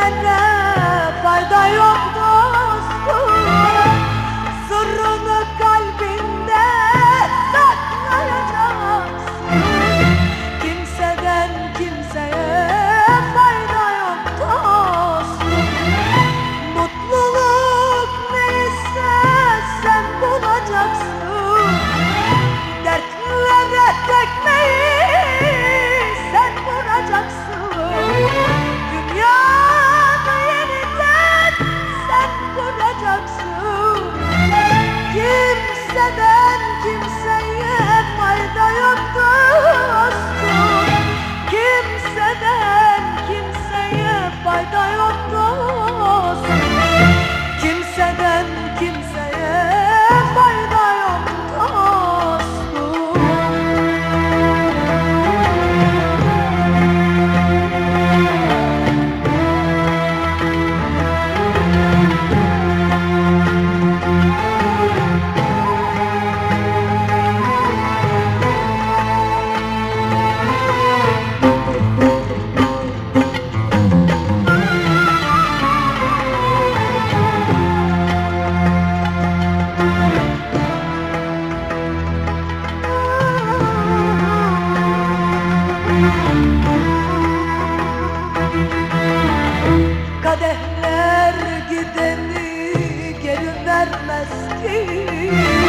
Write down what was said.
Dertlere fayda yok dostum. Sırrını kalbinde saklayacaksın. Kimseden kimseye fayda yok dostum. Mutluluk neyse sen bulacaksın. Dertlere tekmeyi sen vuracaksın. Dünyanı yeniden sen kuracaksın. Kimseden kimseye fayda yok dostum. Kimseden kimseye fayda yok dostum. Kimseden kimseye fayda yok dostum. Kadehler gideni geri vermez ki.